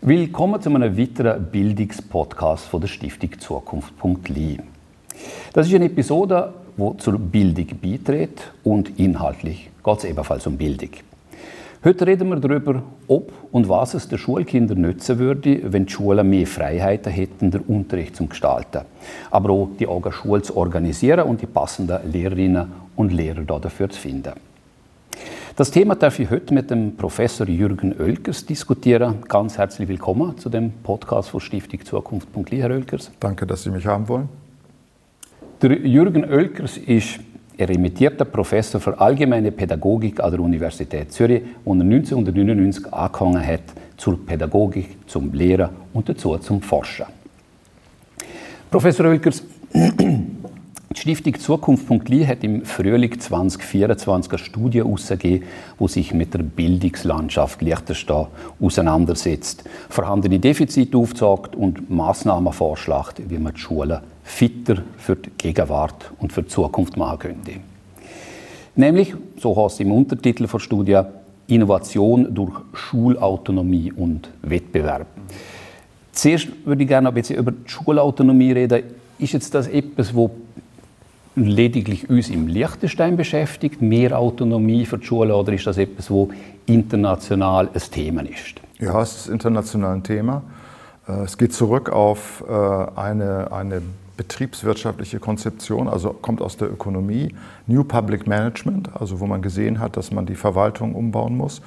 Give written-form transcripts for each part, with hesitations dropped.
Willkommen zu einem weiteren Bildungspodcast von der Stiftung Zukunft.li. Das ist eine Episode, die zur Bildung beiträgt und inhaltlich geht es ebenfalls um Bildung. Heute reden wir darüber, ob und was es den Schulkindern nützen würde, wenn die Schulen mehr Freiheiten hätten, den Unterricht zu gestalten. Aber auch die eigene Schule zu organisieren und die passenden Lehrerinnen und Lehrer dafür zu finden. Das Thema darf ich heute mit dem Professor Jürgen Oelkers diskutieren. Ganz herzlich willkommen zu dem Podcast von Stiftung Zukunft.li, Herr Oelkers. Danke, dass Sie mich haben wollen. Der Jürgen Oelkers ist emeritierter Professor für allgemeine Pädagogik an der Universität Zürich, wo er 1999 angefangen hat zur Pädagogik, zum Lehren und dazu zum Forschen. Professor Oelkers, die Stiftung Zukunft.li hat im Frühling 2024 eine Studie herausgegeben, die sich mit der Bildungslandschaft Liechtenstein auseinandersetzt, vorhandene Defizite aufzeigt und Massnahmen vorschlägt, wie man die Schulen fitter für die Gegenwart und für die Zukunft machen könnte. Nämlich, so heißt es im Untertitel der Studie, Innovation durch Schulautonomie und Wettbewerb. Zuerst würde ich gerne ein bisschen über die Schulautonomie reden. Ist jetzt das etwas, was lediglich uns im Liechtenstein beschäftigt, mehr Autonomie für die Schule, oder ist das etwas, das international ein Thema ist? Ja, es ist international ein Thema. Es geht zurück auf eine betriebswirtschaftliche Konzeption, also kommt aus der Ökonomie, New Public Management, also wo man gesehen hat, dass man die Verwaltung umbauen muss.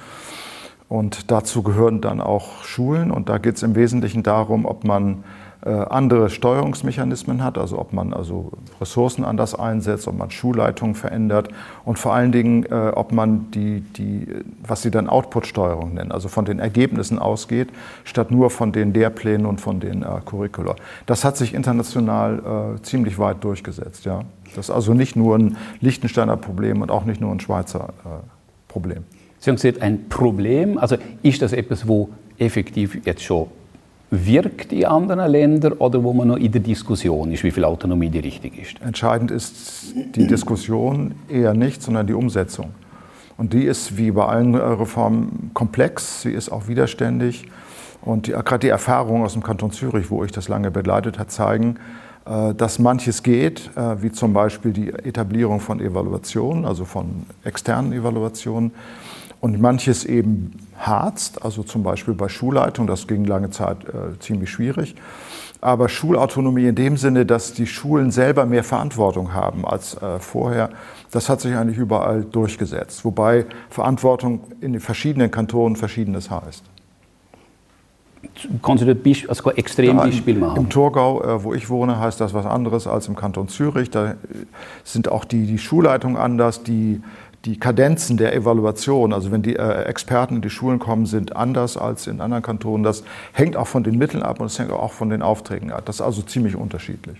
Und dazu gehören dann auch Schulen, und da geht es im Wesentlichen darum, ob man andere Steuerungsmechanismen hat, also ob man Ressourcen anders einsetzt, ob man Schulleitungen verändert und vor allen Dingen, ob man was sie dann Output-Steuerung nennen, also von den Ergebnissen ausgeht, statt nur von den Lehrplänen und von den Curricula. Das hat sich international ziemlich weit durchgesetzt. Ja. Das ist also nicht nur ein Liechtensteiner Problem und auch nicht nur ein Schweizer Problem. Sie haben gesagt, ein Problem, also ist das etwas, wo effektiv jetzt schon wirkt in anderen Ländern oder wo man noch in der Diskussion ist, wie viel Autonomie die richtig ist? Entscheidend ist die Diskussion eher nicht, sondern die Umsetzung. Und die ist wie bei allen Reformen komplex, sie ist auch widerständig. Und gerade die Erfahrungen aus dem Kanton Zürich, wo ich das lange begleitet habe, zeigen, dass manches geht, wie zum Beispiel die Etablierung von Evaluationen, also von externen Evaluationen. Und manches eben harzt, also zum Beispiel bei Schulleitung, das ging lange Zeit ziemlich schwierig. Aber Schulautonomie in dem Sinne, dass die Schulen selber mehr Verantwortung haben als vorher, das hat sich eigentlich überall durchgesetzt. Wobei Verantwortung in den verschiedenen Kantonen Verschiedenes heißt. Kannst du das ein Extrembeispiel machen? Im Thurgau, wo ich wohne, heißt das was anderes als im Kanton Zürich. Da sind auch die Schulleitungen anders, die Kadenzen der Evaluation, also wenn die Experten in die Schulen kommen, sind anders als in anderen Kantonen. Das hängt auch von den Mitteln ab und es hängt auch von den Aufträgen ab. Das ist also ziemlich unterschiedlich.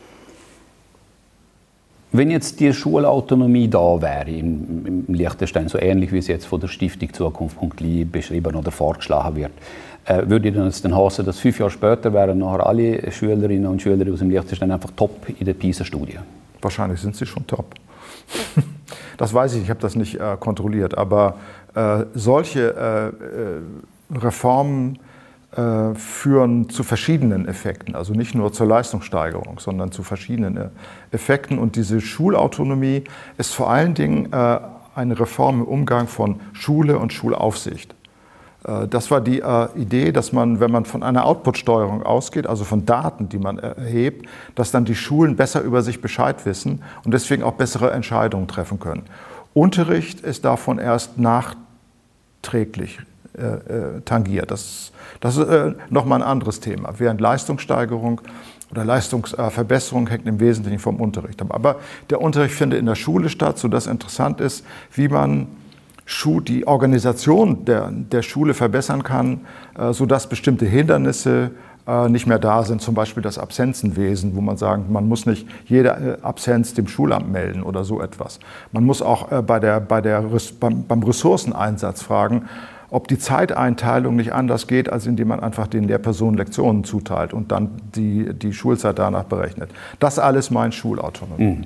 Wenn jetzt die Schulautonomie da wäre im Liechtenstein, so ähnlich wie es jetzt von der Stiftung Zukunft.li beschrieben oder vorgeschlagen wird, würde das dann heißen, dass 5 Jahre später wären nachher alle Schülerinnen und Schüler aus dem Liechtenstein einfach top in der PISA-Studie? Wahrscheinlich sind sie schon top. Das weiß ich habe das nicht kontrolliert, aber solche Reformen führen zu verschiedenen Effekten, also nicht nur zur Leistungssteigerung, sondern zu verschiedenen Effekten. Und diese Schulautonomie ist vor allen Dingen eine Reform im Umgang von Schule und Schulaufsicht. Das war die Idee, dass man, wenn man von einer Output-Steuerung ausgeht, also von Daten, die man erhebt, dass dann die Schulen besser über sich Bescheid wissen und deswegen auch bessere Entscheidungen treffen können. Unterricht ist davon erst nachträglich tangiert. Das ist nochmal ein anderes Thema. Während Leistungssteigerung oder Leistungsverbesserung hängt im Wesentlichen vom Unterricht ab. Aber der Unterricht findet in der Schule statt, sodass interessant ist, wie man die Organisation der Schule verbessern kann, sodass bestimmte Hindernisse nicht mehr da sind, zum Beispiel das Absenzenwesen, wo man sagt, man muss nicht jede Absenz dem Schulamt melden oder so etwas. Man muss auch beim Ressourceneinsatz fragen, ob die Zeiteinteilung nicht anders geht, als indem man einfach den Lehrpersonen Lektionen zuteilt und dann die Schulzeit danach berechnet. Das alles meint Schulautonomie. Mhm.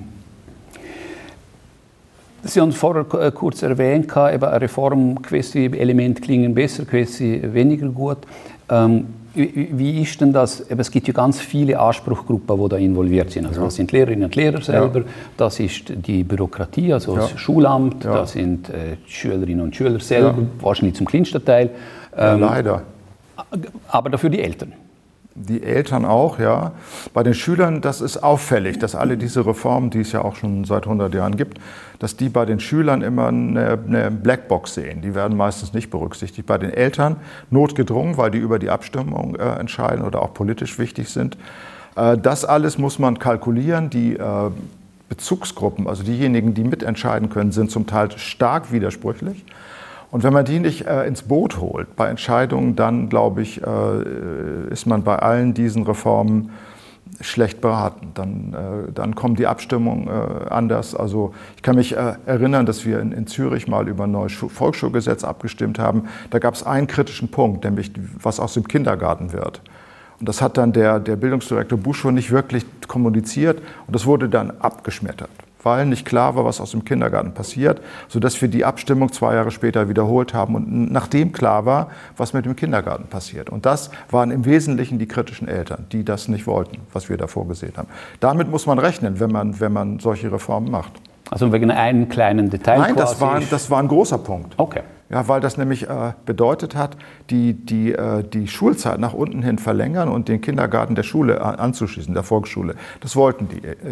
Sie haben vorher kurz erwähnt, eben eine Reform, gewisse Elemente klingen besser, gewisse weniger gut. Wie ist denn das? Es gibt ja ganz viele Anspruchsgruppen, die da involviert sind. Also das sind Lehrerinnen und Lehrer selber, das ist die Bürokratie, also das Schulamt, das sind die Schülerinnen und Schüler selber, wahrscheinlich zum kleinsten Teil. Leider. Aber dafür die Eltern. Die Eltern auch, ja. Bei den Schülern, das ist auffällig, dass alle diese Reformen, die es ja auch schon seit 100 Jahren gibt, dass die bei den Schülern immer eine Blackbox sehen. Die werden meistens nicht berücksichtigt. Bei den Eltern notgedrungen, weil die über die Abstimmung entscheiden oder auch politisch wichtig sind. Das alles muss man kalkulieren. Die Bezugsgruppen, also diejenigen, die mitentscheiden können, sind zum Teil stark widersprüchlich. Und wenn man die nicht ins Boot holt bei Entscheidungen, dann, glaube ich, ist man bei allen diesen Reformen schlecht beraten. Dann kommen die Abstimmungen anders. Also ich kann mich erinnern, dass wir in Zürich mal über ein neues Volksschulgesetz abgestimmt haben. Da gab es einen kritischen Punkt, nämlich was aus dem Kindergarten wird. Und das hat dann der Bildungsdirektor Buschow nicht wirklich kommuniziert und das wurde dann abgeschmettert, weil nicht klar war, was aus dem Kindergarten passiert, sodass wir die Abstimmung 2 Jahre später wiederholt haben und nachdem klar war, was mit dem Kindergarten passiert. Und das waren im Wesentlichen die kritischen Eltern, die das nicht wollten, was wir da vorgesehen haben. Damit muss man rechnen, wenn man solche Reformen macht. Also wegen einem kleinen Detail? Nein, das war ein großer Punkt. Okay. Ja, weil das nämlich bedeutet hat, die Schulzeit nach unten hin verlängern und den Kindergarten der Schule anzuschließen, der Volksschule. Das wollten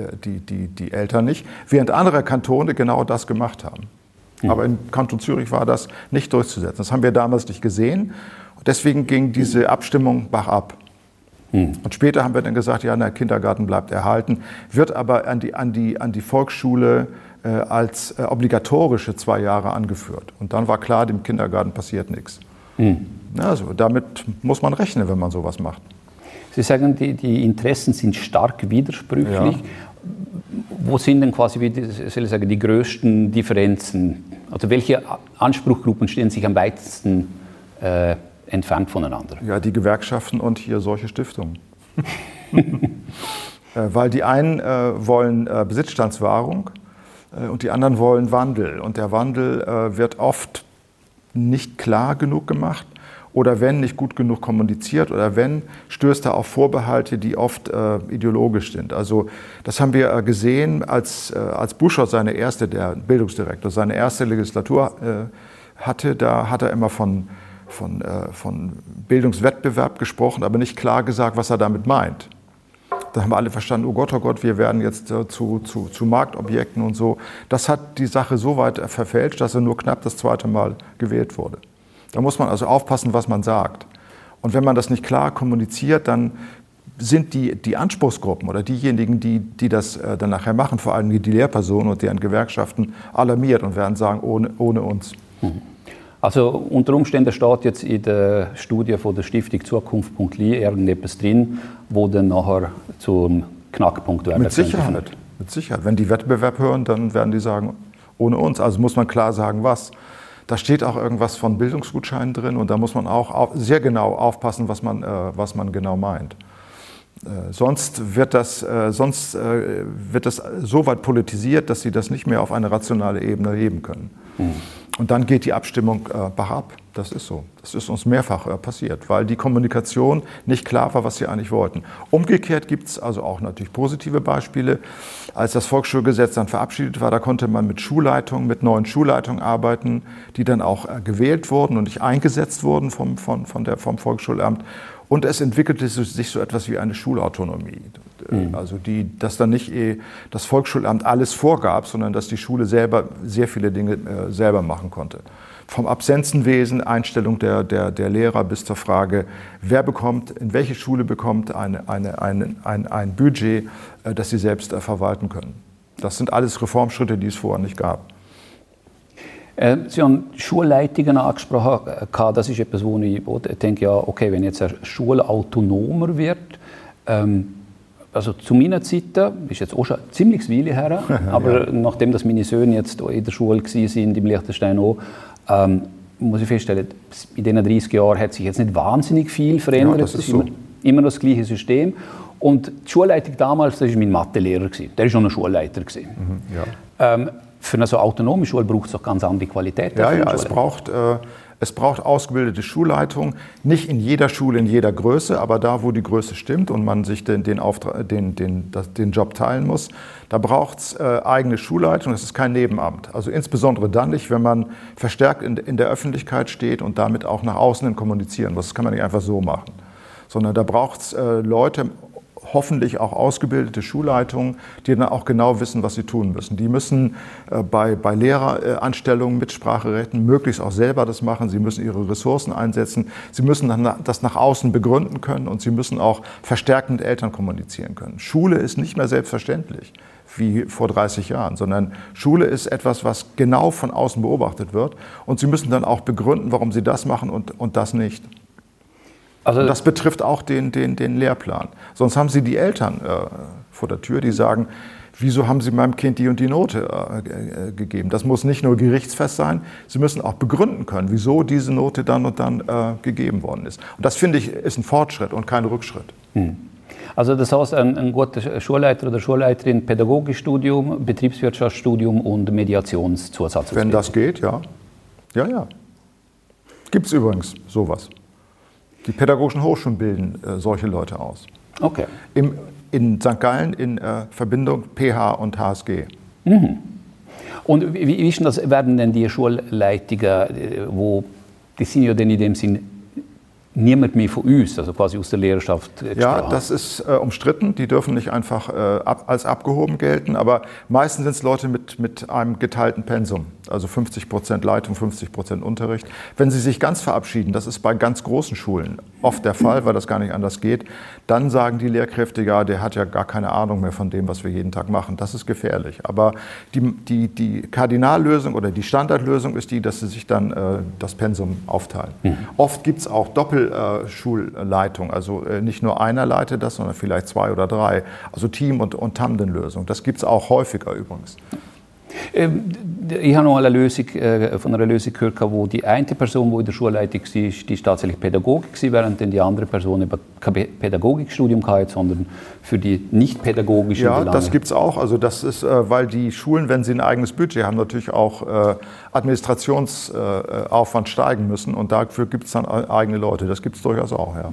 die Eltern nicht, während andere Kantone genau das gemacht haben. Aber im Kanton Zürich war das nicht durchzusetzen. Das haben wir damals nicht gesehen. Deswegen ging diese Abstimmung bachab. Und später haben wir dann gesagt, ja, der Kindergarten bleibt erhalten, wird aber an die Volksschule als obligatorische 2 Jahre angeführt. Und dann war klar, dem Kindergarten passiert nichts. Also damit muss man rechnen, wenn man sowas macht. Sie sagen, die Interessen sind stark widersprüchlich. Ja. Wo sind denn quasi, soll ich sagen, die größten Differenzen? Also welche Anspruchsgruppen stehen sich am weitesten entfernt voneinander? Ja, die Gewerkschaften und hier solche Stiftungen. Weil die einen wollen Besitzstandswahrung und die anderen wollen Wandel. Und der Wandel wird oft nicht klar genug gemacht oder wenn nicht gut genug kommuniziert oder wenn, stößt er auf Vorbehalte, die oft ideologisch sind. Also das haben wir gesehen, als Buschow der Bildungsdirektor, seine erste Legislatur hatte. Da hat er immer von Bildungswettbewerb gesprochen, aber nicht klar gesagt, was er damit meint. Da haben alle verstanden, oh Gott, wir werden jetzt zu Marktobjekten und so. Das hat die Sache so weit verfälscht, dass er nur knapp das 2. Mal gewählt wurde. Da muss man also aufpassen, was man sagt. Und wenn man das nicht klar kommuniziert, dann sind die Anspruchsgruppen oder diejenigen, die das dann nachher machen, vor allem die Lehrpersonen und deren Gewerkschaften, alarmiert und werden sagen, ohne uns. Also unter Umständen steht jetzt in der Studie von der Stiftung Zukunft.li irgendetwas drin, wo dann nachher zum Knackpunkt werden Mit Sicherheit. Wenn die Wettbewerb hören, dann werden die sagen, ohne uns. Also muss man klar sagen, was. Da steht auch irgendwas von Bildungsgutscheinen drin und da muss man auch sehr genau aufpassen, was man genau meint. Sonst wird das so weit politisiert, dass sie das nicht mehr auf eine rationale Ebene heben können. Und dann geht die Abstimmung bachab. Das ist so. Das ist uns mehrfach passiert, weil die Kommunikation nicht klar war, was sie eigentlich wollten. Umgekehrt gibt es also auch natürlich positive Beispiele. Als das Volksschulgesetz dann verabschiedet war, da konnte man mit neuen Schulleitungen arbeiten, die dann auch gewählt wurden und nicht eingesetzt wurden vom Volksschulamt. Und es entwickelte sich so etwas wie eine Schulautonomie. Also dass dann nicht das Volksschulamt alles vorgab, sondern dass die Schule selber sehr viele Dinge selber machen konnte. Vom Absenzenwesen, Einstellung der Lehrer bis zur Frage, in welche Schule bekommt ein Budget, das sie selbst verwalten können. Das sind alles Reformschritte, die es vorher nicht gab. Sie haben Schulleitungen angesprochen. Das ist etwas, wo ich denke, ja, okay, wenn jetzt eine Schule autonomer wird, also zu meiner Zeit, ist jetzt auch schon ziemlich Weile her, aber ja. Nachdem dass meine Söhne jetzt in der Schule waren, im Liechtenstein auch, muss ich feststellen, in diesen 30 Jahren hat sich jetzt nicht wahnsinnig viel verändert. Ja, das ist so. Immer das gleiche System. Und die Schulleitung damals, das war mein Mathelehrer. Der war schon ein Schulleiter. Ja. Für eine so autonome Schule braucht es auch ganz andere Qualität. Ja, es braucht Es braucht ausgebildete Schulleitungen, nicht in jeder Schule, in jeder Größe, aber da, wo die Größe stimmt und man sich den Job teilen muss, da braucht es eigene Schulleitung, das ist kein Nebenamt. Also insbesondere dann nicht, wenn man verstärkt in der Öffentlichkeit steht und damit auch nach außen hin kommunizieren muss. Das kann man nicht einfach so machen, sondern da braucht es Leute, hoffentlich auch ausgebildete Schulleitungen, die dann auch genau wissen, was sie tun müssen. Die müssen bei Lehreranstellungen Mitspracherecht möglichst auch selber das machen. Sie müssen ihre Ressourcen einsetzen. Sie müssen dann das nach außen begründen können und sie müssen auch verstärkt mit Eltern kommunizieren können. Schule ist nicht mehr selbstverständlich wie vor 30 Jahren, sondern Schule ist etwas, was genau von außen beobachtet wird. Und sie müssen dann auch begründen, warum sie das machen und das nicht. Also das betrifft auch den Lehrplan. Sonst haben Sie die Eltern vor der Tür, die sagen, wieso haben Sie meinem Kind die und die Note gegeben? Das muss nicht nur gerichtsfest sein, Sie müssen auch begründen können, wieso diese Note dann und dann gegeben worden ist. Und das, finde ich, ist ein Fortschritt und kein Rückschritt. Also das heißt, ein guter Schulleiter oder Schulleiterin, Pädagogikstudium, Betriebswirtschaftsstudium und Mediationszusatz. Wenn das geht, ja. Ja. Gibt es übrigens sowas. Die pädagogischen Hochschulen bilden solche Leute aus. Okay. In St. Gallen in Verbindung PH und HSG. Und wie ist denn das, werden denn die Schulleitungen, die sind ja dann in dem Sinn niemand mehr von uns, also quasi aus der Lehrerschaft gesprochen? Ja, das ist umstritten. Die dürfen nicht einfach als abgehoben gelten, aber meistens sind es Leute mit einem geteilten Pensum, also 50% Leitung, 50% Unterricht. Wenn sie sich ganz verabschieden, das ist bei ganz großen Schulen oft der Fall, weil das gar nicht anders geht, dann sagen die Lehrkräfte, ja, der hat ja gar keine Ahnung mehr von dem, was wir jeden Tag machen. Das ist gefährlich. Aber die Kardinallösung oder die Standardlösung ist die, dass sie sich dann das Pensum aufteilen. Oft gibt es auch Doppelschulleitung, also nicht nur einer leitet das, sondern vielleicht 2 oder 3. Also Team- und Tandemlösung. Das gibt es auch häufiger übrigens. Ich habe noch eine Lösung, von einer Lösung gehört, wo die eine Person, die in der Schulleitung war, die ist tatsächlich Pädagogik gewesen, während dann die andere Person eben kein Pädagogikstudium hatte, sondern für die nicht-pädagogischen Belange. Ja, das gibt es auch. Also das ist, weil die Schulen, wenn sie ein eigenes Budget haben, natürlich auch Administrationsaufwand steigen müssen und dafür gibt es dann eigene Leute. Das gibt es durchaus auch, ja.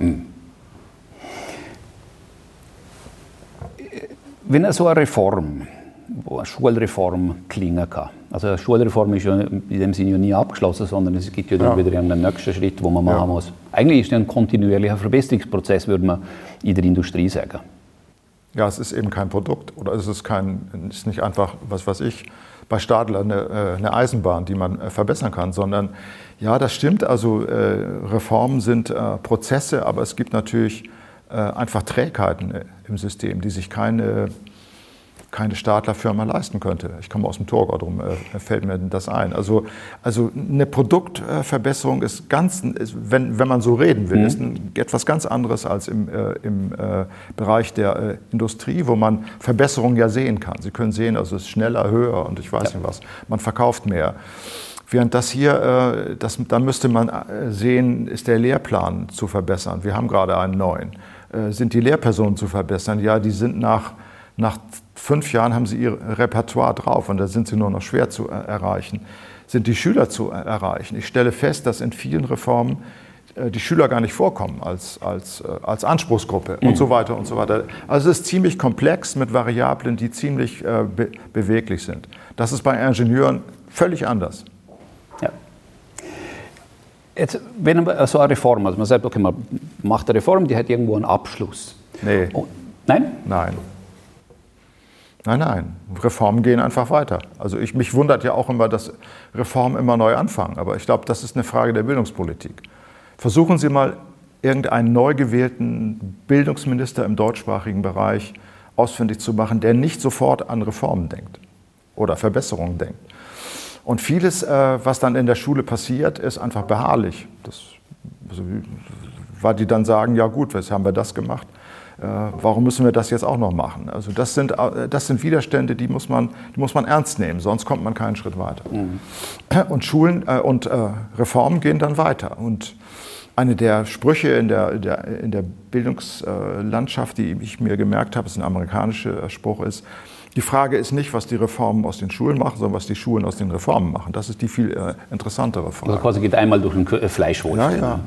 Wenn so eine Reform, eine Schulreform klingen kann. Also eine Schulreform ist ja in dem Sinne ja nie abgeschlossen, sondern es gibt ja dann wieder einen nächsten Schritt, den man machen muss. Eigentlich ist es ein kontinuierlicher Verbesserungsprozess, würde man in der Industrie sagen. Ja, es ist eben kein Produkt oder es ist nicht einfach, was weiß ich, bei Stadler eine Eisenbahn, die man verbessern kann, sondern ja, das stimmt, also Reformen sind Prozesse, aber es gibt natürlich einfach Trägheiten im System, die sich keine Stadlerfirma leisten könnte. Ich komme aus dem Thurgau, darum fällt mir das ein. Also eine Produktverbesserung ist wenn man so reden will, ist etwas ganz anderes als im Bereich der Industrie, wo man Verbesserungen ja sehen kann. Sie können sehen, also es ist schneller, höher und ich weiß nicht was. Man verkauft mehr. Während das hier, da müsste man sehen, ist der Lehrplan zu verbessern. Wir haben gerade einen neuen. Sind die Lehrpersonen zu verbessern? Ja, die sind nach 5 Jahren haben sie ihr Repertoire drauf und da sind sie nur noch schwer zu erreichen. Sind die Schüler zu erreichen? Ich stelle fest, dass in vielen Reformen die Schüler gar nicht vorkommen als Anspruchsgruppe und so weiter und so weiter. Also es ist ziemlich komplex mit Variablen, die ziemlich beweglich sind. Das ist bei Ingenieuren völlig anders. Ja. Jetzt, wenn man so eine Reform, also man sagt, okay, man macht eine Reform, die hat irgendwo einen Abschluss. Nee. Nein? Nein. Reformen gehen einfach weiter. Also mich wundert ja auch immer, dass Reformen immer neu anfangen. Aber ich glaube, das ist eine Frage der Bildungspolitik. Versuchen Sie mal, irgendeinen neu gewählten Bildungsminister im deutschsprachigen Bereich ausfindig zu machen, der nicht sofort an Reformen denkt oder Verbesserungen denkt. Und vieles, was dann in der Schule passiert, ist einfach beharrlich. Weil die dann sagen, ja gut, was haben wir das gemacht? Warum müssen wir das jetzt auch noch machen? Also das sind Widerstände, die muss man ernst nehmen, sonst kommt man keinen Schritt weiter. Und Schulen und Reformen gehen dann weiter. Und eine der Sprüche in der Bildungslandschaft, die ich mir gemerkt habe, ist ein amerikanischer Spruch, ist: Die Frage ist nicht, was die Reformen aus den Schulen machen, sondern was die Schulen aus den Reformen machen. Das ist die viel interessantere Frage. Also quasi geht einmal durch den Fleischwolf. Ja,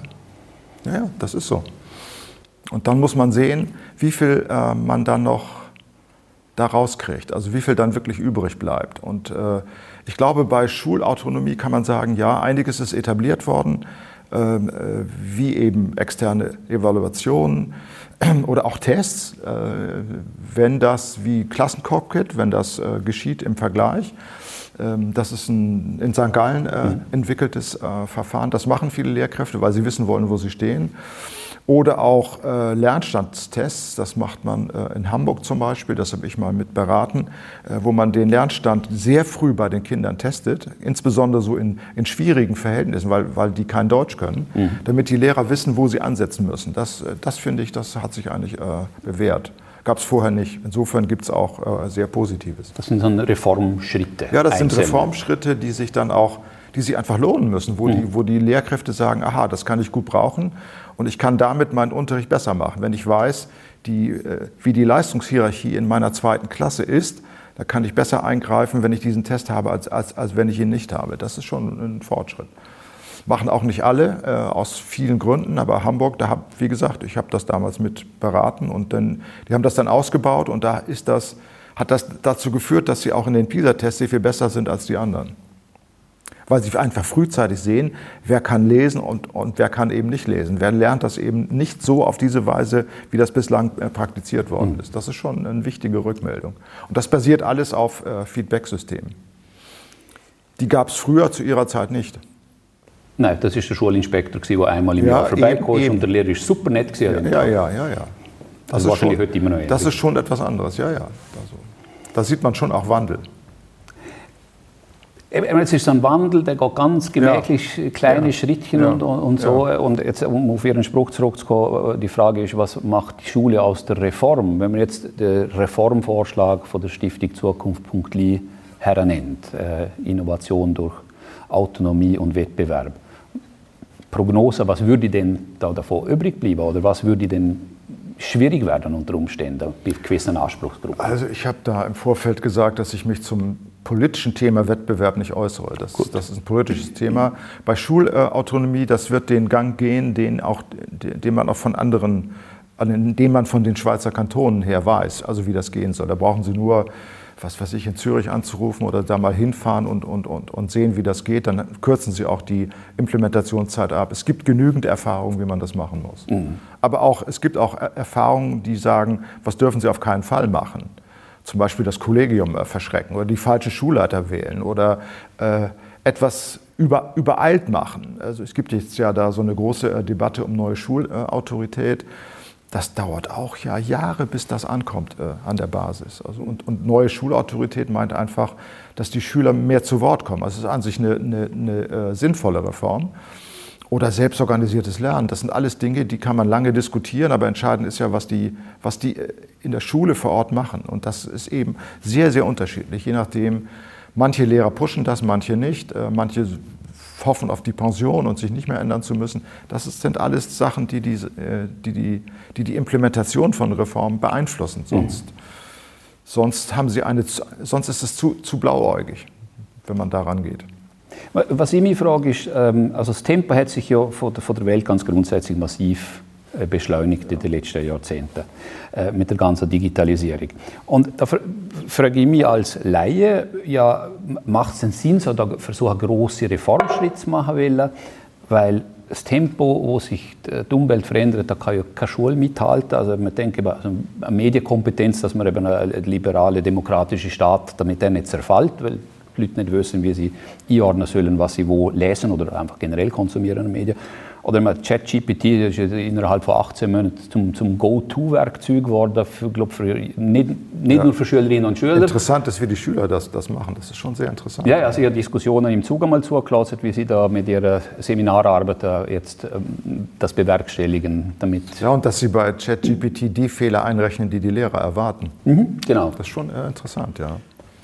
das ist so. Und dann muss man sehen, wie viel man dann noch da rauskriegt, also wie viel dann wirklich übrig bleibt. Und ich glaube, bei Schulautonomie kann man sagen, ja, einiges ist etabliert worden, wie eben externe Evaluationen oder auch Tests, wenn das wie Klassencockpit, wenn das geschieht im Vergleich. Das ist ein in St. Gallen entwickeltes Verfahren. Das machen viele Lehrkräfte, weil sie wissen wollen, wo sie stehen. Oder auch Lernstandstests, das macht man in Hamburg zum Beispiel, das habe ich mal mit beraten, wo man den Lernstand sehr früh bei den Kindern testet, insbesondere so in schwierigen Verhältnissen, weil die kein Deutsch können, damit die Lehrer wissen, wo sie ansetzen müssen. Das finde ich, das hat sich eigentlich bewährt. Gab es vorher nicht. Insofern gibt es auch sehr Positives. Das sind dann Reformschritte. Ja, das sind Reformschritte, die sich dann auch, die sich einfach lohnen müssen, wo die Lehrkräfte sagen, aha, das kann ich gut brauchen und ich kann damit meinen Unterricht besser machen. Wenn ich weiß, wie die Leistungshierarchie in meiner 2. Klasse ist, da kann ich besser eingreifen, wenn ich diesen Test habe, als wenn ich ihn nicht habe. Das ist schon ein Fortschritt. Machen auch nicht alle, aus vielen Gründen, aber Hamburg, wie gesagt, ich habe das damals mit beraten und die haben das dann ausgebaut und da hat das dazu geführt, dass sie auch in den PISA-Tests sehr viel besser sind als die anderen. Weil sie einfach frühzeitig sehen, wer kann lesen und wer kann eben nicht lesen. Wer lernt das eben nicht so auf diese Weise, wie das bislang praktiziert worden ist. Das ist schon eine wichtige Rückmeldung. Und das basiert alles auf Feedback-Systemen. Die gab es früher zu ihrer Zeit nicht. Nein, das war der Schulinspektor, der einmal im Jahr vorbeikam und der Lehrer war super nett. Ja. Das ist wahrscheinlich heute immer noch ähnlich. Das ist schon etwas anderes, ja. Also, da sieht man schon auch Wandel. Jetzt ist so ein Wandel, der geht ganz gemächlich, kleine Schrittchen und so. Ja. Und jetzt, um auf Ihren Spruch zurückzukommen, die Frage ist, was macht die Schule aus der Reform? Wenn man jetzt den Reformvorschlag von der Stiftung Zukunft.li hernennt, Innovation durch Autonomie und Wettbewerb. Prognose, was würde denn da davon übrig bleiben oder was würde denn schwierig werden unter Umständen bei gewissen Anspruchsgruppen? Also ich habe da im Vorfeld gesagt, dass ich mich zum politischen Thema Wettbewerb nicht äußere. Das ist ein politisches Thema. Bei Schulautonomie, das wird den Gang gehen, den man auch von anderen, den man von den Schweizer Kantonen her weiß, also wie das gehen soll. Da brauchen Sie nur, was weiß ich, in Zürich anzurufen oder da mal hinfahren und sehen, wie das geht. Dann kürzen Sie auch die Implementationszeit ab. Es gibt genügend Erfahrungen, wie man das machen muss. Aber es gibt auch Erfahrungen, die sagen, was dürfen Sie auf keinen Fall machen. Zum Beispiel das Kollegium verschrecken oder die falschen Schulleiter wählen oder etwas übereilt machen. Also es gibt jetzt ja da so eine große Debatte um neue Schulautorität. Das dauert auch Jahre, bis das ankommt an der Basis. Also, und neue Schulautorität meint einfach, dass die Schüler mehr zu Wort kommen. Also es ist an sich eine sinnvolle Reform. Oder selbstorganisiertes Lernen. Das sind alles Dinge, die kann man lange diskutieren, aber entscheidend ist ja, was die in der Schule vor Ort machen. Und das ist eben sehr, sehr unterschiedlich, je nachdem. Manche Lehrer pushen das, manche nicht. Manche hoffen auf die Pension und sich nicht mehr ändern zu müssen. Das sind alles Sachen, die die Implementation von Reformen beeinflussen. Sonst ist es zu blauäugig, wenn man daran geht. Was ich mich frage, ist, also das Tempo hat sich ja von der Welt ganz grundsätzlich massiv beschleunigt in den letzten Jahrzehnten mit der ganzen Digitalisierung. Und da frage ich mich als Laie, macht es denn Sinn, so einen grossen Reformschritt zu machen wollen? Weil das Tempo, wo sich die Umwelt verändert, da kann ja keine Schule mithalten. Also man denkt über eine Medienkompetenz, dass man eben ein liberaler, demokratischer Staat, damit der nicht zerfällt, weil die Leute nicht wissen, wie sie einordnen sollen, was sie wo lesen oder einfach generell konsumieren in den Medien. Oder ChatGPT ist innerhalb von 18 Monaten zum Go-To-Werkzeug geworden, nicht nur für Schülerinnen und Schüler. Interessant ist, wie die Schüler das machen. Das ist schon sehr interessant. Ja, also ich habe Diskussionen im Zug einmal zugelassen, wie sie da mit ihrer Seminararbeit jetzt das bewerkstelligen. Damit ja, und dass sie bei ChatGPT die Fehler einrechnen, die die Lehrer erwarten. Genau. Das ist schon interessant, ja.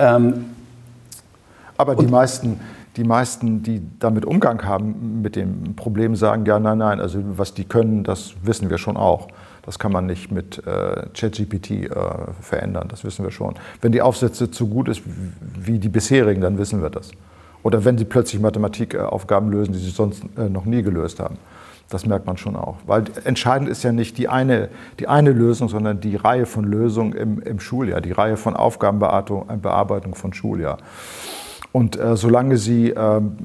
Aber die meisten, die damit Umgang haben mit dem Problem, sagen, ja, nein, also was die können, das wissen wir schon auch. Das kann man nicht mit ChatGPT verändern, das wissen wir schon. Wenn die Aufsätze zu gut ist wie die bisherigen, dann wissen wir das. Oder wenn sie plötzlich Mathematikaufgaben lösen, die sie sonst noch nie gelöst haben. Das merkt man schon auch. Weil entscheidend ist ja nicht die eine Lösung, sondern die Reihe von Lösungen im Schuljahr, die Reihe von Aufgabenbearbeitung von Schuljahr. Und solange Sie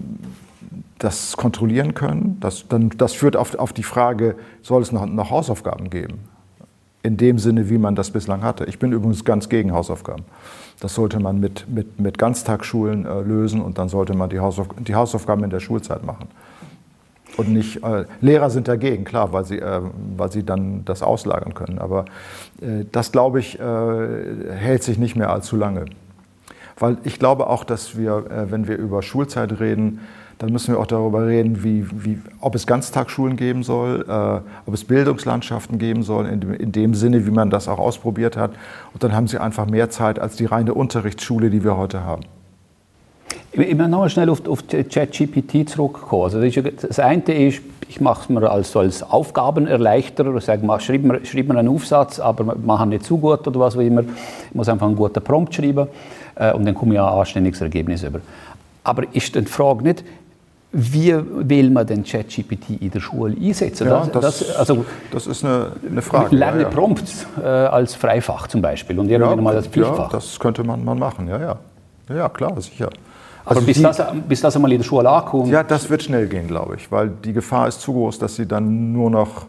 das kontrollieren können, das führt auf die Frage, soll es noch Hausaufgaben geben? In dem Sinne, wie man das bislang hatte. Ich bin übrigens ganz gegen Hausaufgaben. Das sollte man mit Ganztagsschulen lösen und dann sollte man die Hausaufgaben in der Schulzeit machen. Und nicht, Lehrer sind dagegen, klar, weil sie dann das auslagern können. Aber das, glaube ich, hält sich nicht mehr allzu lange. Weil ich glaube auch, dass wir, wenn wir über Schulzeit reden, dann müssen wir auch darüber reden, ob es Ganztagsschulen geben soll, ob es Bildungslandschaften geben soll, in dem Sinne, wie man das auch ausprobiert hat. Und dann haben sie einfach mehr Zeit als die reine Unterrichtsschule, die wir heute haben. Ich möchte noch schnell auf ChatGPT zurückkommen. Also das eine ist, ich mache es mir als Aufgabenerleichter und sage, schreib mir einen Aufsatz, aber mach ihn nicht zu gut oder was auch immer. Ich muss einfach einen guten Prompt schreiben und dann komme ich ein anständiges Ergebnis über. Aber ist dann die Frage nicht, wie will man den ChatGPT in der Schule einsetzen? Ja, das ist eine Frage. Lerne Prompts als Freifach zum Beispiel und irgendwann mal als Pflichtfach. Ja, das könnte man machen, ja. Ja, klar, sicher. Also aber bis das einmal in der Schule ankommt? Ja, das wird schnell gehen, glaube ich, weil die Gefahr ist zu groß, dass sie dann nur noch,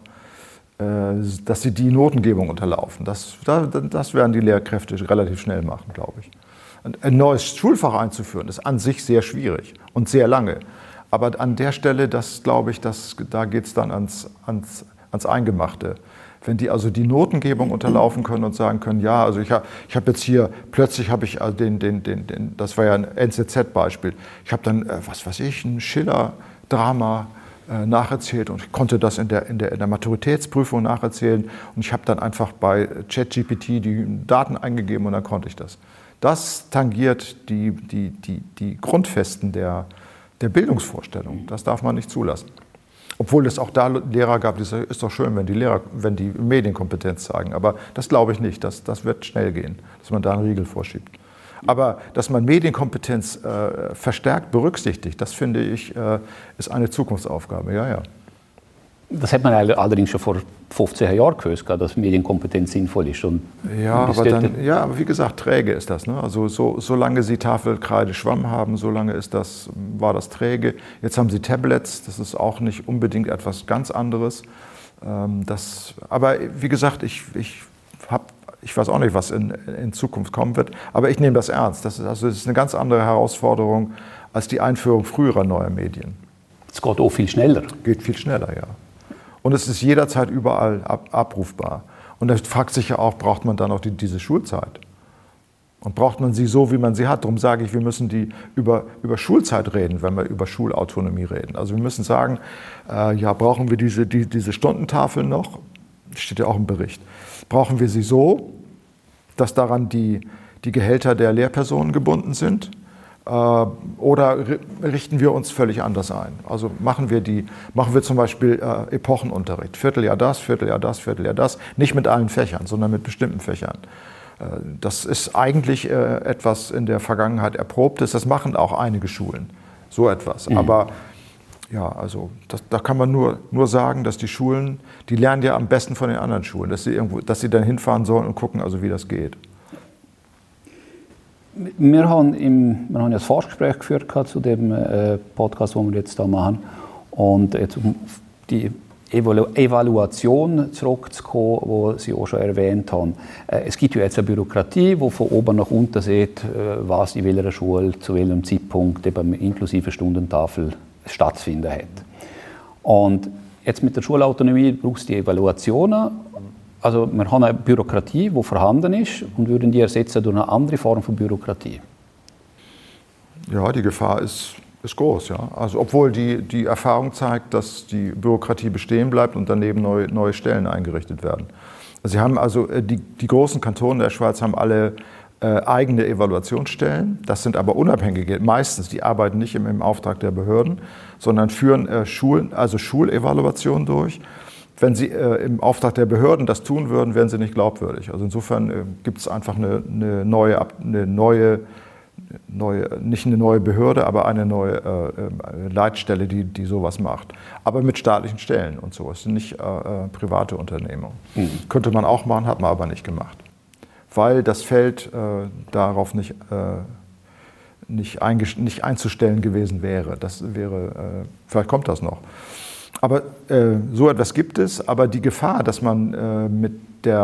dass sie die Notengebung unterlaufen. Das werden die Lehrkräfte relativ schnell machen, glaube ich. Ein neues Schulfach einzuführen, ist an sich sehr schwierig und sehr lange. Aber an der Stelle, das glaube ich, da geht es dann ans Eingemachte. Wenn die also die Notengebung unterlaufen können und sagen können, ja, also ich habe jetzt hier, plötzlich habe ich das war ja ein NZZ-Beispiel, ich habe dann, ein Schiller-Drama nacherzählt und ich konnte das in der Maturitätsprüfung nacherzählen und ich habe dann einfach bei ChatGPT die Daten eingegeben und dann konnte ich das. Das tangiert die Grundfesten der Bildungsvorstellung. Das darf man nicht zulassen. Obwohl es auch da Lehrer gab, die sagen, ist doch schön, wenn die Medienkompetenz zeigen. Aber das glaube ich nicht. Das wird schnell gehen, dass man da einen Riegel vorschiebt. Aber dass man Medienkompetenz verstärkt berücksichtigt, das finde ich, ist eine Zukunftsaufgabe. Ja. Das hat man allerdings schon vor 15 Jahren gewusst, dass Medienkompetenz sinnvoll ist. Und aber wie gesagt, träge ist das. Ne? Also solange Sie Tafel, Kreide, Schwamm haben, solange war das träge. Jetzt haben Sie Tablets, das ist auch nicht unbedingt etwas ganz anderes. Aber wie gesagt, ich weiß auch nicht, was in Zukunft kommen wird, aber ich nehme das ernst. Das ist eine ganz andere Herausforderung als die Einführung früherer neuer Medien. Es geht auch viel schneller. Geht viel schneller, ja. Und es ist jederzeit überall abrufbar. Und da fragt sich ja auch, braucht man dann auch diese Schulzeit? Und braucht man sie so, wie man sie hat? Darum sage ich, wir müssen über Schulzeit reden, wenn wir über Schulautonomie reden. Also wir müssen sagen, brauchen wir diese Stundentafeln noch? Steht ja auch im Bericht. Brauchen wir sie so, dass daran die Gehälter der Lehrpersonen gebunden sind? Oder richten wir uns völlig anders ein? Also machen wir zum Beispiel Epochenunterricht. Vierteljahr das, Vierteljahr das, Vierteljahr das. Nicht mit allen Fächern, sondern mit bestimmten Fächern. Das ist eigentlich etwas in der Vergangenheit Erprobtes. Das machen auch einige Schulen, so etwas. Aber ja, also da kann man nur sagen, dass die Schulen, die lernen ja am besten von den anderen Schulen, dass sie dann hinfahren sollen und gucken, also wie das geht. Wir haben ja ein Vorgespräch geführt zu dem Podcast, den wir jetzt hier machen. Und jetzt, um die Evaluation zurückzukommen, die Sie auch schon erwähnt haben. Es gibt ja jetzt eine Bürokratie, die von oben nach unten sieht, was in welcher Schule zu welchem Zeitpunkt eben inklusive Stundentafel stattfinden hat. Und jetzt mit der Schulautonomie braucht es die Evaluationen. Also wir haben eine Bürokratie, die vorhanden ist, und würden die ersetzen durch eine andere Form von Bürokratie? Ja, die Gefahr ist groß. Ja. Also obwohl die Erfahrung zeigt, dass die Bürokratie bestehen bleibt und daneben neue Stellen eingerichtet werden. Also Sie haben die großen Kantone der Schweiz haben alle eigene Evaluationsstellen. Das sind aber unabhängige, meistens, die arbeiten nicht im Auftrag der Behörden, sondern führen Schulevaluationen durch. wenn sie im Auftrag der Behörden das tun würden, wären sie nicht glaubwürdig. Also insofern gibt es einfach nicht eine neue Behörde, aber eine neue Leitstelle, die sowas macht. Aber mit staatlichen Stellen und so. Es sind nicht private Unternehmungen. Könnte man auch machen, hat man aber nicht gemacht. Weil das Feld darauf nicht einzustellen gewesen wäre. Das wäre, vielleicht kommt das noch. Aber so etwas gibt es, aber die Gefahr, dass man mit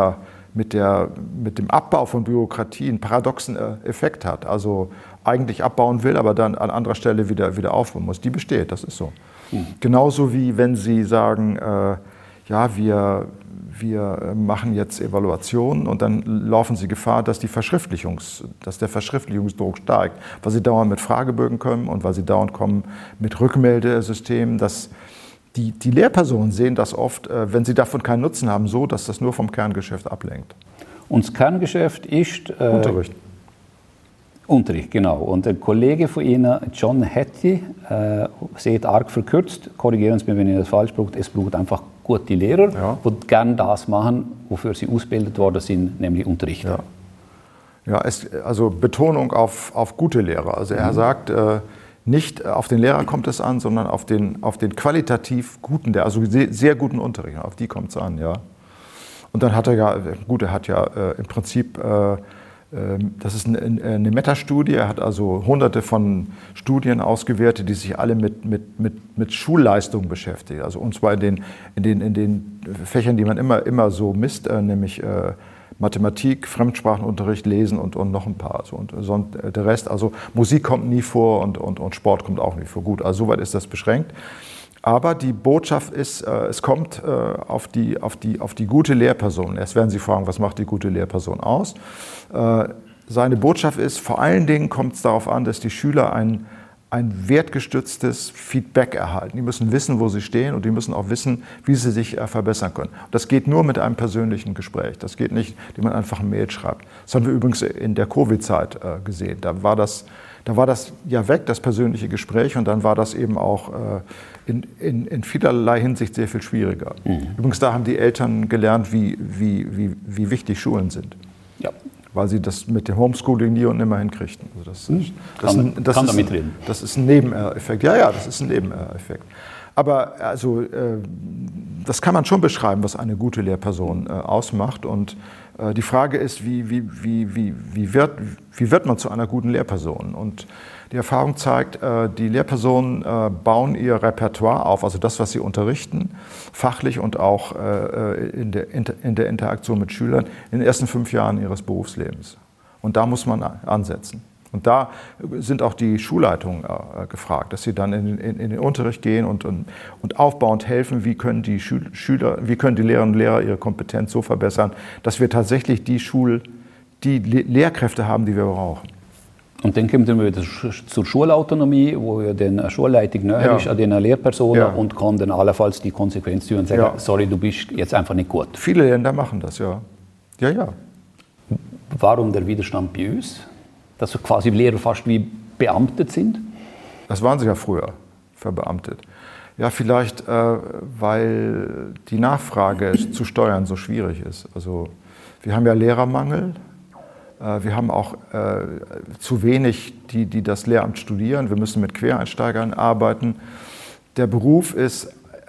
dem Abbau von Bürokratie einen paradoxen Effekt hat, also eigentlich abbauen will, aber dann an anderer Stelle wieder aufbauen muss, die besteht, das ist so. Genauso wie wenn Sie sagen, ja, wir machen jetzt Evaluationen und dann laufen Sie Gefahr, dass der Verschriftlichungsdruck steigt, weil Sie dauernd mit Fragebögen kommen und weil Sie dauernd kommen mit Rückmeldesystemen, dass die Lehrpersonen sehen das oft, wenn sie davon keinen Nutzen haben, so, dass das nur vom Kerngeschäft ablenkt. Und das Kerngeschäft ist Unterricht. Unterricht, genau. Und ein Kollege von Ihnen, John Hattie, sieht arg verkürzt, korrigieren Sie mich, wenn ich das falsch brauche, es braucht einfach gute Lehrer, die gerne das machen, wofür sie ausgebildet worden sind, nämlich Unterrichter. Ja, also Betonung auf gute Lehrer. Also er sagt, nicht auf den Lehrer kommt es an, sondern auf den qualitativ guten, also sehr guten Unterricht. Auf die kommt es an, ja. Und dann hat er ja, im Prinzip, das ist eine Metastudie, er hat also hunderte von Studien ausgewertet, die sich alle mit Schulleistungen beschäftigen. Also und zwar in den Fächern, die man immer so misst, nämlich Mathematik, Fremdsprachenunterricht, Lesen und noch ein paar. Also, und der Rest, also Musik kommt nie vor und Sport kommt auch nie vor. Gut, also soweit ist das beschränkt. Aber die Botschaft ist, es kommt auf die gute Lehrperson. Erst werden Sie fragen, was macht die gute Lehrperson aus? Seine Botschaft ist, vor allen Dingen kommt es darauf an, dass die Schüler ein wertgestütztes Feedback erhalten. Die müssen wissen, wo sie stehen und die müssen auch wissen, wie sie sich verbessern können. Das geht nur mit einem persönlichen Gespräch. Das geht nicht, indem man einfach eine Mail schreibt. Das haben wir übrigens in der Covid-Zeit gesehen. Da war das ja weg, das persönliche Gespräch, und dann war das eben auch in vielerlei Hinsicht sehr viel schwieriger. Übrigens, da haben die Eltern gelernt, wie wichtig Schulen sind. Ja. Weil sie das mit dem Homeschooling nie und nimmer hinkriegten. Also das ist ein Nebeneffekt. Ja, das ist ein Nebeneffekt. Aber also, das kann man schon beschreiben, was eine gute Lehrperson ausmacht. Und die Frage ist, wie wird man zu einer guten Lehrperson? Und die Erfahrung zeigt, die Lehrpersonen bauen ihr Repertoire auf, also das, was sie unterrichten, fachlich und auch in der Interaktion mit Schülern, in den ersten 5 Jahren ihres Berufslebens. Und da muss man ansetzen. Und da sind auch die Schulleitungen gefragt, dass sie dann in den Unterricht gehen und aufbauend helfen, wie können die Lehrerinnen und Lehrer ihre Kompetenz so verbessern, dass wir tatsächlich die Lehrkräfte haben, die wir brauchen. Und dann kommen wir wieder zur Schulautonomie, wo ja dann eine Schulleitung näher ist an den Lehrpersonen und kann dann allenfalls die Konsequenz ziehen und sagen, sorry, du bist jetzt einfach nicht gut. Viele Länder machen das, ja. Ja. Warum der Widerstand bei uns? Dass so quasi Lehrer fast wie beamtet sind? Das waren sie ja früher, verbeamtet. Ja, vielleicht, weil die Nachfrage zu steuern so schwierig ist. Also wir haben ja Lehrermangel. Wir haben auch zu wenig, die das Lehramt studieren. Wir müssen mit Quereinsteigern arbeiten. Der Beruf ist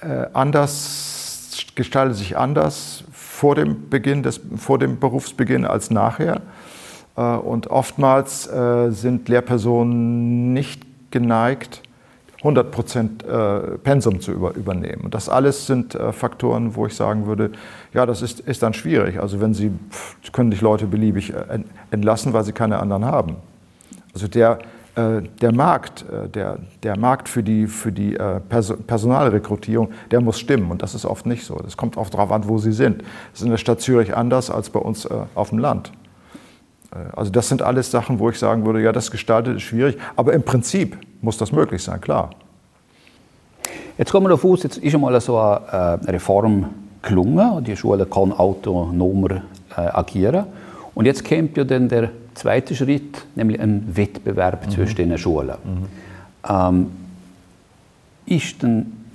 gestaltet sich anders vor dem Berufsbeginn als nachher. Und oftmals sind Lehrpersonen nicht geneigt, 100% Pensum zu übernehmen. Und das alles sind Faktoren, wo ich sagen würde, ja, das ist dann schwierig. Also Sie können nicht Leute beliebig entlassen, weil sie keine anderen haben. Also der Markt für die Personalrekrutierung, der muss stimmen. Und das ist oft nicht so. Das kommt oft darauf an, wo sie sind. Das ist in der Stadt Zürich anders als bei uns auf dem Land. Also das sind alles Sachen, wo ich sagen würde, ja, das gestaltet ist schwierig, aber im Prinzip muss das möglich sein, klar. Jetzt kommen wir davon aus, jetzt ist einmal so eine Reform gelungen, die Schule kann autonomer agieren. Und jetzt kommt ja dann der zweite Schritt, nämlich ein Wettbewerb zwischen den Schulen. Ist denn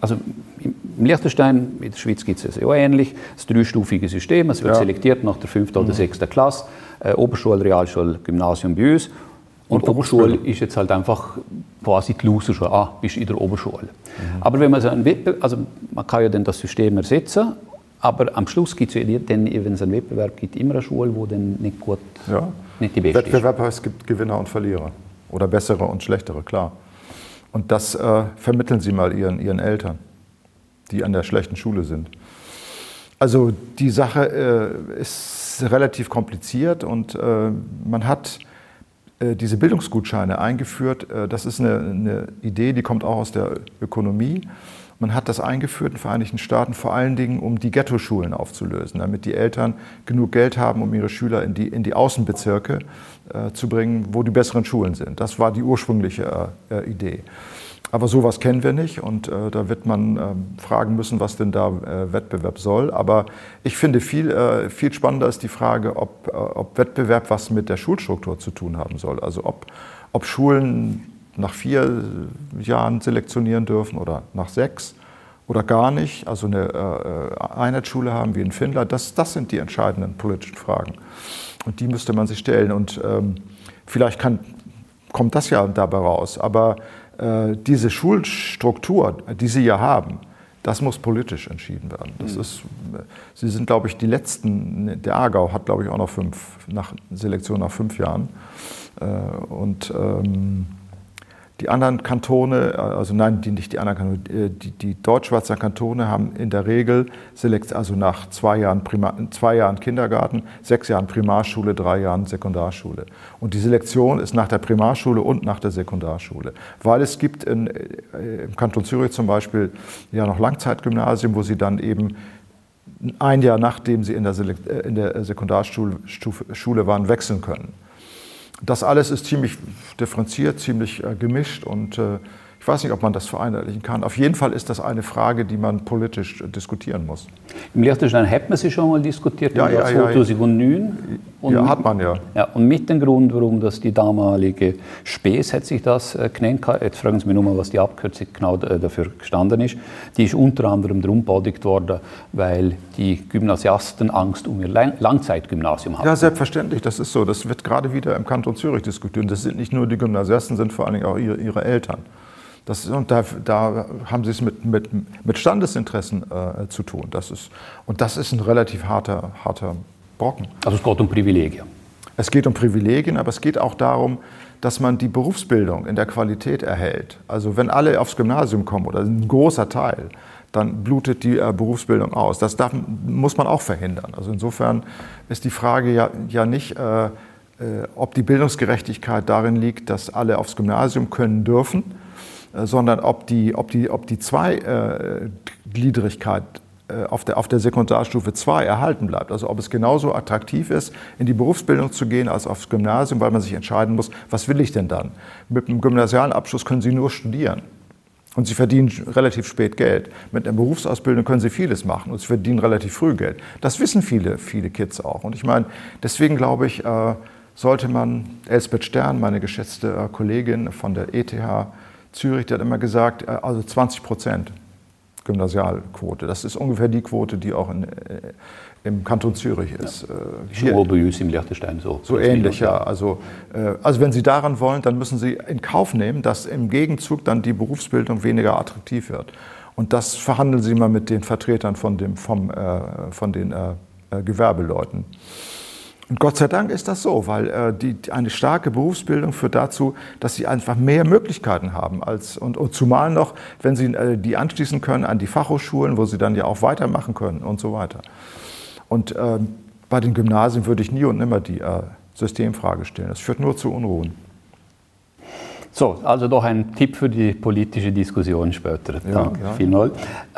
also im Liechtenstein, in der Schweiz gibt es ja ähnlich, das dreistufige System. Es wird selektiert nach der 5. oder 6. Klasse, Oberschule, Realschule, Gymnasium bei uns. Und Oberschule ist jetzt halt einfach quasi die Loser-Schule. Bist in der Oberschule. Aber wenn man so also man kann ja dann das System ersetzen, aber am Schluss gibt es ja dann, wenn es einen Wettbewerb gibt, immer eine Schule, die dann nicht gut, nicht die beste Wettbewerb heißt, es gibt Gewinner und Verlierer. Oder bessere und schlechtere, klar. Und das vermitteln Sie mal Ihren Eltern, die an der schlechten Schule sind. Also die Sache ist relativ kompliziert und man hat diese Bildungsgutscheine eingeführt. Das ist eine Idee, die kommt auch aus der Ökonomie. Man hat das eingeführt in den Vereinigten Staaten vor allen Dingen, um die Ghettoschulen aufzulösen, damit die Eltern genug Geld haben, um ihre Schüler in die Außenbezirke zu bringen, wo die besseren Schulen sind. Das war die ursprüngliche Idee. Aber sowas kennen wir nicht und da wird man fragen müssen, was denn da Wettbewerb soll. Aber ich finde, viel spannender ist die Frage, ob Wettbewerb was mit der Schulstruktur zu tun haben soll. Also ob Schulen nach 4 Jahren selektionieren dürfen oder nach 6 oder gar nicht. Also eine Einheitsschule haben wie in Finnland. Das sind die entscheidenden politischen Fragen. Und die müsste man sich stellen. Und vielleicht kommt das ja dabei raus. Aber diese Schulstruktur, die Sie ja haben, das muss politisch entschieden werden. Sie sind, glaube ich, die Letzten. Der Aargau hat, glaube ich, auch noch Selektion nach 5 Jahren. Und die anderen Kantone, also nein, nicht die anderen Kantone, die Deutschschweizer Kantone haben in der Regel also nach 2 Jahren Kindergarten, 6 Jahren Primarschule, 3 Jahren Sekundarschule. Und die Selektion ist nach der Primarschule und nach der Sekundarschule. Weil es gibt im Kanton Zürich zum Beispiel ja noch Langzeitgymnasien, wo sie dann eben 1 Jahr nachdem sie in der Sekundarschule waren, wechseln können. Das alles ist ziemlich differenziert, ziemlich gemischt und ich weiß nicht, ob man das vereinheitlichen kann. Auf jeden Fall ist das eine Frage, die man politisch diskutieren muss. Im Liechtenstein hat man sie schon mal diskutiert, im Jahr 2009. Ja, hat man ja. Und mit dem Grund, warum das die damalige SPES, hat sich das genannt, jetzt fragen Sie mich nur mal, was die Abkürzung genau dafür gestanden ist. Die ist unter anderem darum gebaut worden, weil die Gymnasiasten Angst um ihr Langzeitgymnasium hatten. Ja, selbstverständlich, das ist so. Das wird gerade wieder im Kanton Zürich diskutiert. Das sind nicht nur die Gymnasiasten, sind vor allen Dingen auch ihre Eltern. Und da haben sie es mit Standesinteressen zu tun. Das ist ein relativ harter Brocken. Also es geht um Privilegien. Es geht um Privilegien, aber es geht auch darum, dass man die Berufsbildung in der Qualität erhält. Also wenn alle aufs Gymnasium kommen oder ein großer Teil, dann blutet die Berufsbildung aus. Das muss man auch verhindern. Also insofern ist die Frage ja nicht, ob die Bildungsgerechtigkeit darin liegt, dass alle aufs Gymnasium können dürfen, sondern ob die Zweigliedrigkeit auf der Sekundarstufe 2 erhalten bleibt. Also ob es genauso attraktiv ist, in die Berufsbildung zu gehen als aufs Gymnasium, weil man sich entscheiden muss, was will ich denn dann? Mit einem gymnasialen Abschluss können Sie nur studieren und Sie verdienen relativ spät Geld. Mit einer Berufsausbildung können Sie vieles machen und Sie verdienen relativ früh Geld. Das wissen viele Kids auch. Und ich meine, deswegen glaube ich, sollte man, Elsbeth Stern, meine geschätzte Kollegin von der ETH Zürich, die hat immer gesagt, also 20% Gymnasialquote. Das ist ungefähr die Quote, die auch im Kanton Zürich ist. Hier bei uns im Liechtenstein so. So ähnlich, ja. Also wenn Sie daran wollen, dann müssen Sie in Kauf nehmen, dass im Gegenzug dann die Berufsbildung weniger attraktiv wird. Und das verhandeln Sie mal mit den Vertretern von den Gewerbeleuten. Und Gott sei Dank ist das so, weil eine starke Berufsbildung führt dazu, dass sie einfach mehr Möglichkeiten haben. Und zumal noch, wenn sie die anschließen können an die Fachhochschulen, wo sie dann ja auch weitermachen können und so weiter. Und bei den Gymnasien würde ich nie und nimmer die Systemfrage stellen. Das führt nur zu Unruhen. So, also doch ein Tipp für die politische Diskussion später. Danke vielmals.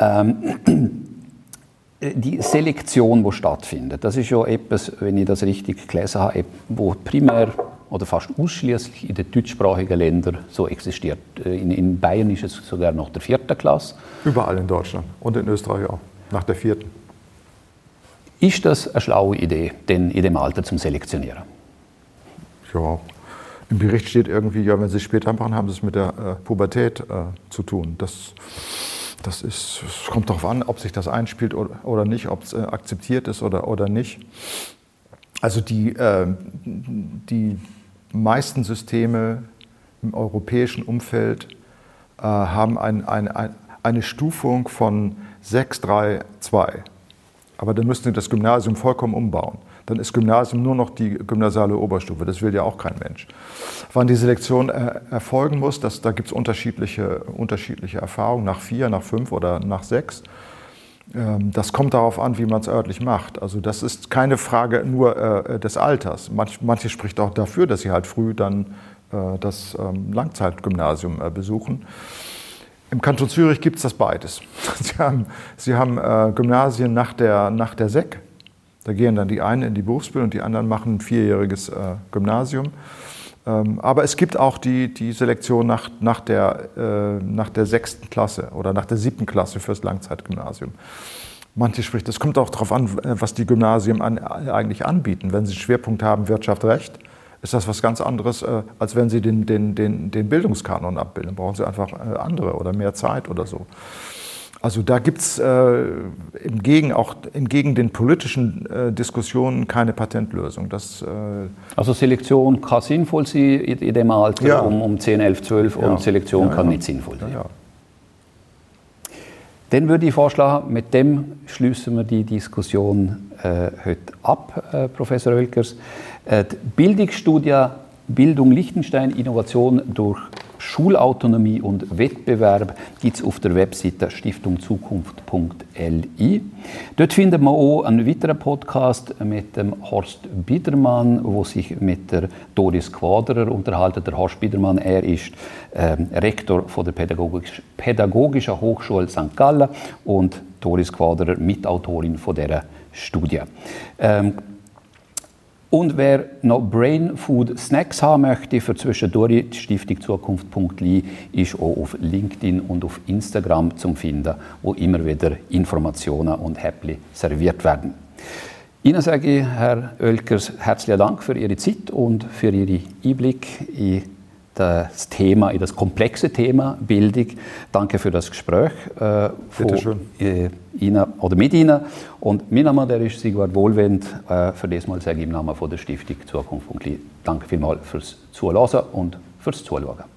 Die Selektion, die stattfindet, das ist ja etwas, wenn ich das richtig gelesen habe, wo primär oder fast ausschließlich in den deutschsprachigen Ländern so existiert. In Bayern ist es sogar nach der 4. Klasse. Überall in Deutschland und in Österreich auch, nach der 4. Ist das eine schlaue Idee, denn in dem Alter zum Selektionieren? Ja, im Bericht steht irgendwie, ja, wenn Sie es später machen, haben Sie es mit der Pubertät zu tun. Es kommt darauf an, ob sich das einspielt oder nicht, ob es akzeptiert ist oder nicht. Also die meisten Systeme im europäischen Umfeld haben eine Stufung von 6, 3, 2. Aber dann müssten Sie das Gymnasium vollkommen umbauen. Dann ist Gymnasium nur noch die gymnasiale Oberstufe. Das will ja auch kein Mensch. Wann die Selektion erfolgen muss, da gibt es unterschiedliche Erfahrungen, nach 4, nach 5 oder nach 6. Das kommt darauf an, wie man es örtlich macht. Also das ist keine Frage nur des Alters. Manche spricht auch dafür, dass sie halt früh dann das Langzeitgymnasium besuchen. Im Kanton Zürich gibt es das beides. Sie haben Gymnasien nach der Sek. Da gehen dann die einen in die Berufsbildung und die anderen machen ein 4-jähriges Gymnasium. Aber es gibt auch die Selektion nach der 6. Klasse oder nach der 7. Klasse fürs Langzeitgymnasium. Manche spricht, es kommt auch darauf an, was die Gymnasien eigentlich anbieten. Wenn sie einen Schwerpunkt haben, Wirtschaft, Recht, ist das was ganz anderes, als wenn sie den Bildungskanon abbilden. Dann brauchen sie einfach andere oder mehr Zeit oder so. Also da gibt es entgegen den politischen Diskussionen keine Patentlösung. Also Selektion kann sinnvoll sein in dem Alter, ja. um 10, 11, 12 und Selektion kann nicht sinnvoll sein. Ja. Dann würde ich vorschlagen, mit dem schließen wir die Diskussion heute ab, Professor Oelkers. Die Bildungsstudie Bildung Liechtenstein, Innovation durch Schulautonomie und Wettbewerb gibt es auf der Webseite stiftungzukunft.li. Dort findet man auch einen weiteren Podcast mit dem Horst Biedermann, wo sich mit der Doris Quaderer unterhalten. Der Horst Biedermann, er ist Rektor von der Pädagogischen Hochschule St. Gallen und Doris Quaderer Mitautorin von dieser Studie. Und wer noch Brain Food Snacks haben möchte für zwischendurch, die Stiftung Zukunft.li ist auch auf LinkedIn und auf Instagram zu finden, wo immer wieder Informationen und Häppchen serviert werden. Ihnen sage ich, Herr Oelkers, herzlichen Dank für Ihre Zeit und für Ihren Einblick in das Thema, in das komplexe Thema Bildung. Danke für das Gespräch von Ihnen oder mit Ihnen. Und mein Name der ist Sigvard Wohlwend. Für das Mal sage ich im Namen von der Stiftung Zukunft.li. Danke vielmals fürs Zuhören und fürs Zuschauen.